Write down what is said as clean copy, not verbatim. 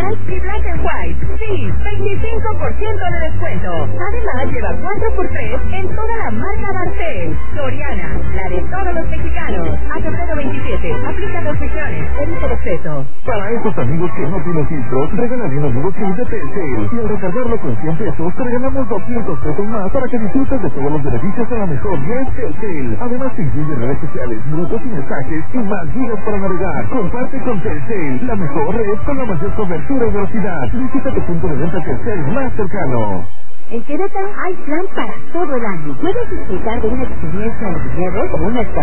Blanc y Black and White. Sí, 25% de descuento. Además, lleva 4x3 en toda la marca Barcel. Soriana, la de todos los mexicanos. A febrero 27, aplica restricciones. Evita el exceso. Para esos amigos que no tienen filtros, regalan un amigo Kit de Telcel. Y al recargarlo con 100 pesos, te regalamos 200 pesos más para que disfrutes de todos los beneficios de la mejor red Telcel. Además, te incluye redes sociales, grupos y mensajes y más gigas para navegar. Comparte con Telcel, la mejor red con la mayor cobertura y velocidad. Visita tu punto de venta Telcel más cercano. En Querétaro hay plan para todo el año. Puedes disfrutar de una experiencia de viñedos o una